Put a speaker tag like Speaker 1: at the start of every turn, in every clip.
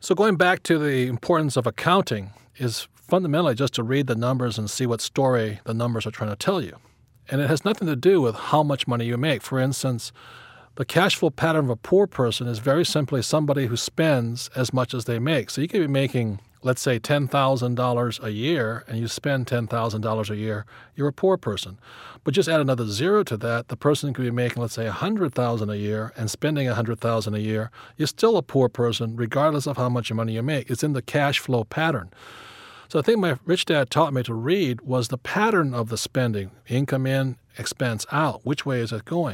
Speaker 1: So going back to the importance of accounting is fundamentally just to read the numbers and see what story the numbers are trying to tell you. And it has nothing to do with how much money you make. For instance, the cash flow pattern of a poor person is very simply somebody who spends as much as they make. So you could be making, let's say, $10,000 a year, and you spend $10,000 a year, you're a poor person. But just add another zero to that, the person could be making, let's say, $100,000 a year and spending $100,000 a year. You're still a poor person regardless of how much money you make. It's in the cash flow pattern. So the thing my rich dad taught me to read was the pattern of the spending, income in, expense out. Which way is it going?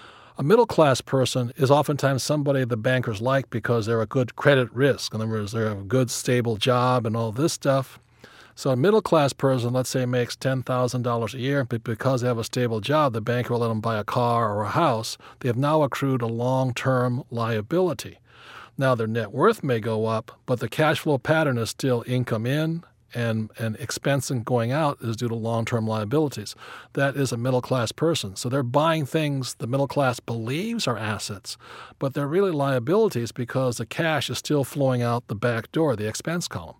Speaker 1: A middle-class person is oftentimes somebody the bankers like because they're a good credit risk. In other words, they're a good, stable job and all this stuff. So a middle-class person, let's say, makes $10,000 a year, but because they have a stable job, the banker will let them buy a car or a house. They have now accrued a long-term liability. Now their net worth may go up, but the cash flow pattern is still income in, and expense going out is due to long-term liabilities. That is a middle-class person. So they're buying things the middle class believes are assets, but they're really liabilities because the cash is still flowing out the back door, the expense column.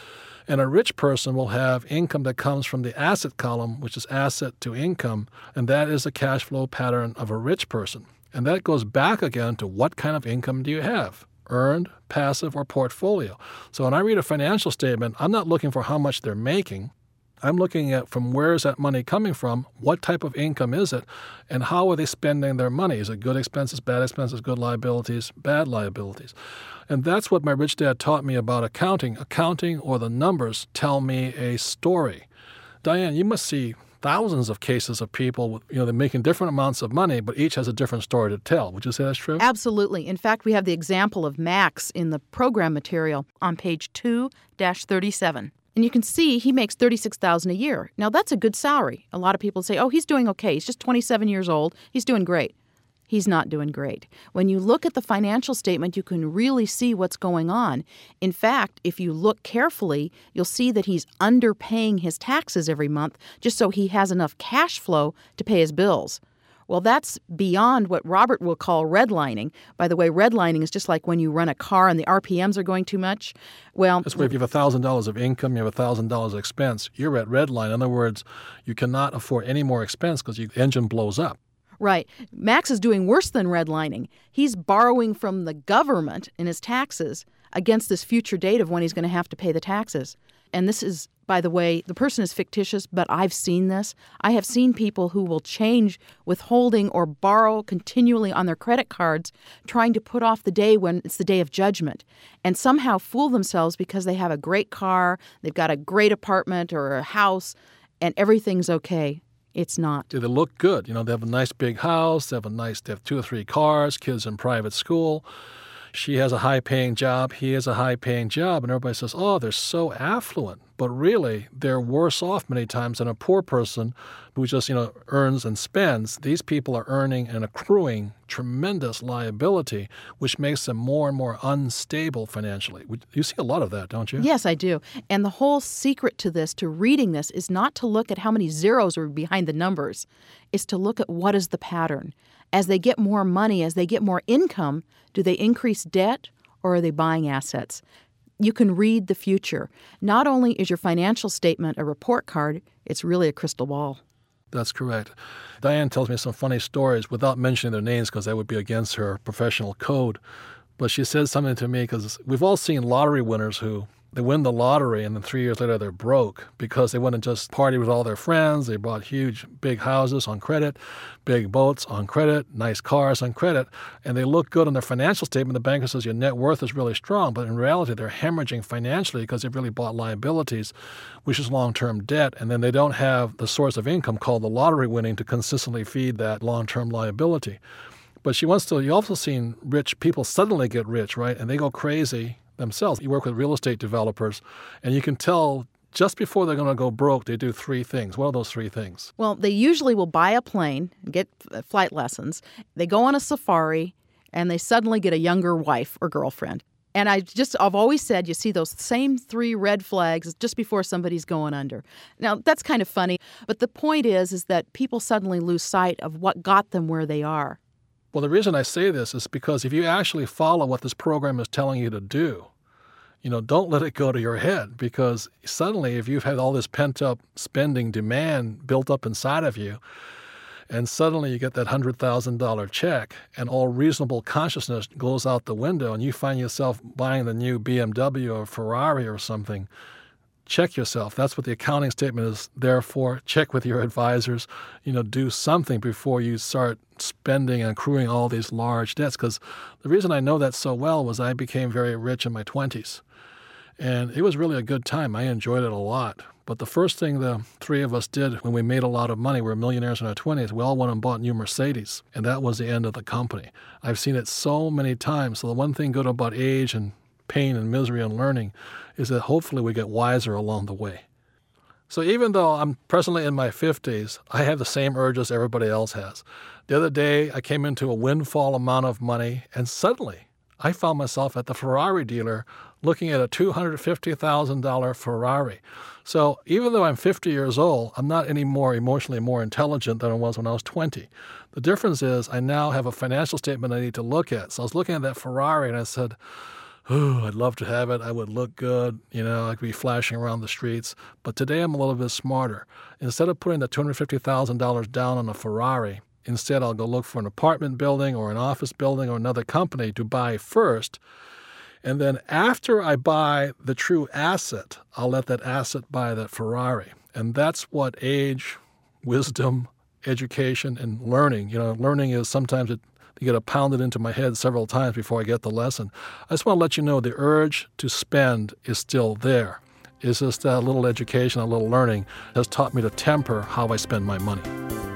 Speaker 1: And a rich person will have income that comes from the asset column, which is asset to income, and that is the cash flow pattern of a rich person. And that goes back again to what kind of income do you have? Earned, passive, or portfolio. So when I read a financial statement, I'm not looking for how much they're making. I'm looking at from where is that money coming from, what type of income is it, and how are they spending their money? Is it good expenses, good liabilities, bad liabilities? And that's what my rich dad taught me about accounting. Accounting, or the numbers, tell me a story. Diane, you must see thousands of cases of people, they're making different amounts of money, but each has a different story to tell. Would you say that's true?
Speaker 2: Absolutely. In fact, we have the example of Max in the program material on page 2-37. And you can see he makes $36,000 a year. Now, that's a good salary. A lot of people say, oh, he's doing okay. He's just 27 years old. He's doing great. He's not doing great. When you look at the financial statement, you can really see what's going on. In fact, if you look carefully, you'll see that he's underpaying his taxes every month just so he has enough cash flow to pay his bills. Well, that's beyond what Robert will call redlining. By the way, redlining is just like when you run a car and the RPMs are going too much. Well,
Speaker 1: that's where if you have $1,000 of income, you have $1,000 of expense, you're at redline. In other words, you cannot afford any more expense because the engine blows up.
Speaker 2: Right. Max is doing worse than redlining. He's borrowing from the government in his taxes against this future date of when he's going to have to pay the taxes. And this is, by the way, the person is fictitious, but I've seen this. I have seen people who will change withholding or borrow continually on their credit cards, trying to put off the day when it's the day of judgment, and somehow fool themselves because they have a great car, they've got a great apartment or a house, and everything's okay. It's not.
Speaker 1: They look good. They have a nice big house. They have 2 or 3 cars, kids in private school. She has a high-paying job. He has a high-paying job. And everybody says, oh, they're so affluent. But really, they're worse off many times than a poor person who just, earns and spends. These people are earning and accruing tremendous liability, which makes them more and more unstable financially. You see a lot of that, don't you?
Speaker 2: Yes, I do. And the whole secret to this, to reading this, is not to look at how many zeros are behind the numbers. It's to look at what is the pattern. As they get more money, as they get more income, do they increase debt or are they buying assets? You can read the future. Not only is your financial statement a report card, it's really a crystal ball.
Speaker 1: That's correct. Diane tells me some funny stories without mentioning their names because that would be against her professional code. But she said something to me because we've all seen lottery winners who they win the lottery and then 3 years later they're broke because they went and just party with all their friends. They bought huge, big houses on credit, big boats on credit, nice cars on credit, and they look good on their financial statement. The banker says your net worth is really strong, but in reality they're hemorrhaging financially because they've really bought liabilities, which is long-term debt, and then they don't have the source of income called the lottery winning to consistently feed that long-term liability. But you've also seen rich people suddenly get rich, right? And they go crazy themselves. You work with real estate developers, and you can tell just before they're going to go broke, they do 3 things. What are those 3 things?
Speaker 2: Well, they usually will buy a plane, get flight lessons. They go on a safari, and they suddenly get a younger wife or girlfriend. And I've always said you see those same 3 red flags just before somebody's going under. Now, that's kind of funny, but the point is that people suddenly lose sight of what got them where they are.
Speaker 1: Well, the reason I say this is because if you actually follow what this program is telling you to do, don't let it go to your head, because suddenly if you've had all this pent-up spending demand built up inside of you, and suddenly you get that $100,000 check and all reasonable consciousness goes out the window and you find yourself buying the new BMW or Ferrari or something, check yourself. That's what the accounting statement is there for. Check with your advisors. Do something before you start spending and accruing all these large debts. Because the reason I know that so well was I became very rich in my 20s. And it was really a good time. I enjoyed it a lot. But the first thing the three of us did when we made a lot of money, we were millionaires in our 20s, we all went and bought new Mercedes. And that was the end of the company. I've seen it so many times. So the one thing good about age and pain and misery and learning is that hopefully we get wiser along the way. So even though I'm presently in my 50s, I have the same urges everybody else has. The other day, I came into a windfall amount of money, and suddenly I found myself at the Ferrari dealer looking at a $250,000 Ferrari. So even though I'm 50 years old, I'm not any more emotionally more intelligent than I was when I was 20. The difference is I now have a financial statement I need to look at. So I was looking at that Ferrari and I said, I'd love to have it. I would look good. I could be flashing around the streets. But today I'm a little bit smarter. Instead of putting the $250,000 down on a Ferrari, instead I'll go look for an apartment building or an office building or another company to buy first. And then after I buy the true asset, I'll let that asset buy that Ferrari. And that's what age, wisdom, education, and learning. Learning is sometimes you get to pound it into my head several times before I get the lesson. I just want to let you know the urge to spend is still there. It's just a little education, a little learning has taught me to temper how I spend my money.